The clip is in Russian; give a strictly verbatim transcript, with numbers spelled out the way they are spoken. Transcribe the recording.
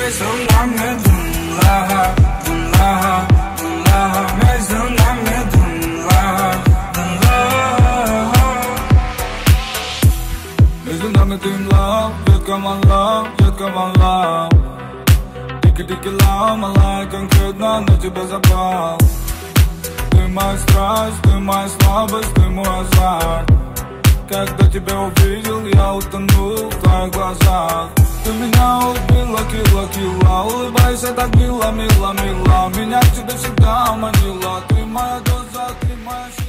Между нами дунла, дунла, дунла. Между нами дунла, дунла. Между нами дунла, ветка мала, ветка мала. Тики-тики ломала, конкретно на тебя запал. Ты моя страсть, ты моя слабость, ты мой азарт. Когда тебя увидел, я утонул в твоих глазах. Ты меня убила, кила, кила. Улыбайся так мило, мило, мило. Меня к тебе всегда манила. Ты моя доза, ты моя